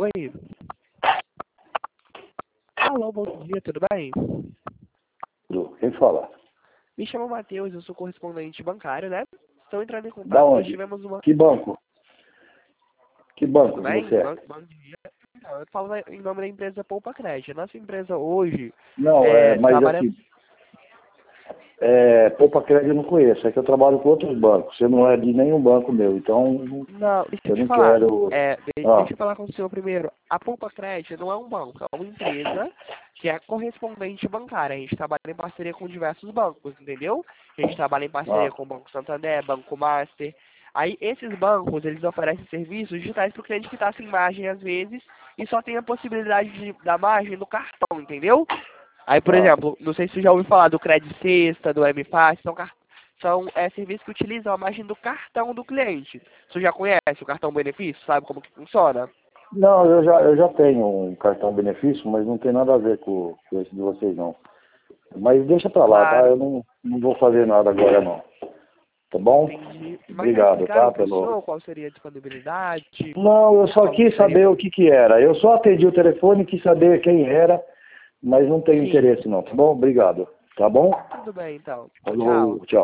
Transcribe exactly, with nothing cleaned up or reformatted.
Oi. Alô, bom dia, tudo bem? Quem fala? Me chamo Matheus, eu sou correspondente bancário, né? Estou entrando em Da contato, nós onde? tivemos uma... Que banco? Que banco Tudo que bem? você é? Bom, bom dia. Então, eu falo em nome da empresa Poupa Crédito. Nossa empresa hoje Não, é, é, mas trabalha... assim, é, Poupa Crédito eu não conheço, é que eu trabalho com outros bancos. Você não é de nenhum banco meu, então Não, deixa eu eu te não falar. quero. É, de- Ah, deixa eu falar com o senhor primeiro. A Poupa Crédito não é um banco, é uma empresa que é correspondente bancária. A gente trabalha em parceria com diversos bancos, entendeu? A gente trabalha em parceria ah, com o Banco Santander, Banco Master. Aí, esses bancos, eles oferecem serviços digitais para o cliente que está sem margem, às vezes, e só tem a possibilidade de, da margem no cartão, entendeu? Aí, por ah. exemplo, não sei se você já ouviu falar do Credit Sexta, do M-Fast, são, car- são é, serviços que utilizam a margem do cartão do cliente. Você já conhece o cartão benefício? Sabe como que funciona? Não, eu já, eu já tenho um cartão benefício, mas não tem nada a ver com, com esse de vocês não. Mas deixa pra lá, tá? Eu Claro, não, não vou fazer nada agora não. Tá bom? entendi. Mas já Obrigado, explicaram tá? para o Pelo... senhor qual seria a disponibilidade, Não, eu só como que quis seria? saber o que que era. Eu só atendi o telefone e quis saber quem era, mas não tenho Sim, interesse não, tá bom? Obrigado. Tá bom? tudo bem então. Tchau, Falou, tchau. tchau.